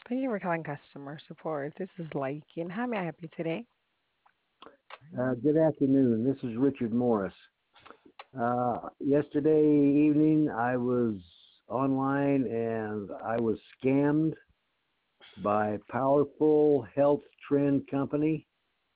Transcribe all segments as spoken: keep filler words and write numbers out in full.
Thank you for calling customer support. This is Lake, and how may I help you today? Uh, good afternoon. This is Richard Morris. Uh, yesterday evening, I was online and I was scammed by Powerful Health Trend Company.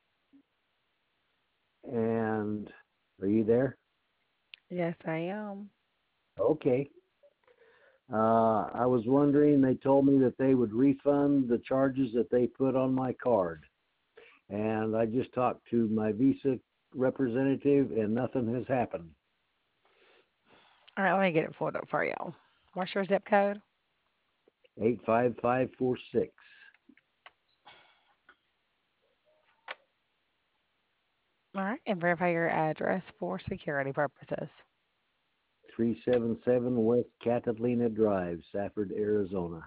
And are you there? Yes, I am. Okay. Uh, I was wondering, they told me that they would refund the charges that they put on my card. And I just talked to my Visa representative and nothing has happened. All right, let me get it pulled up for you. What's your zip code? eight five five four six. All right, and verify your address for security purposes. three seventy-seven West Catalina Drive, Safford, Arizona.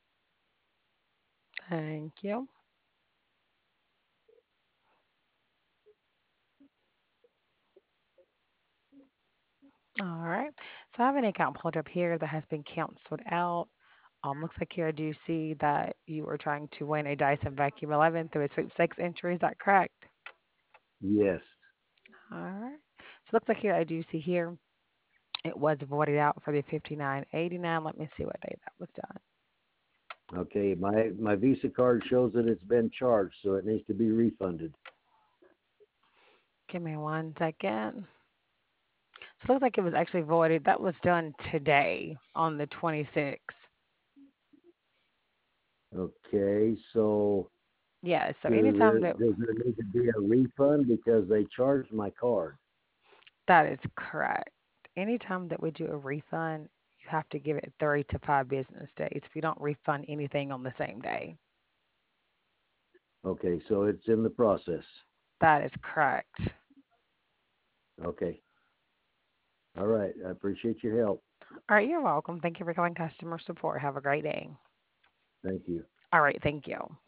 Thank you. All right, so I have an account pulled up here that has been canceled out. Um, looks like here I do see that you were trying to win a Dyson Vacuum eleven through a sweepstakes entry. Is that correct? Yes. All right. So looks like here I do see here it was voided out for the fifty-nine eighty-nine. Let me see what day that was done. Okay. My my Visa card shows that it's been charged, so it needs to be refunded. Give me one second. So it looks like it was actually voided. That was done today on the twenty-sixth. Okay. So Yeah, so do anytime there that does there need to be a refund because they charged my card? that is correct. Anytime that we do a refund, you have to give it three to five business days. If you don't refund anything on the same day, Okay. So it's in the process. that is correct. Okay. All right. I appreciate your help. All right, you're welcome. Thank you for calling customer support. Have a great day. Thank you. All right, thank you.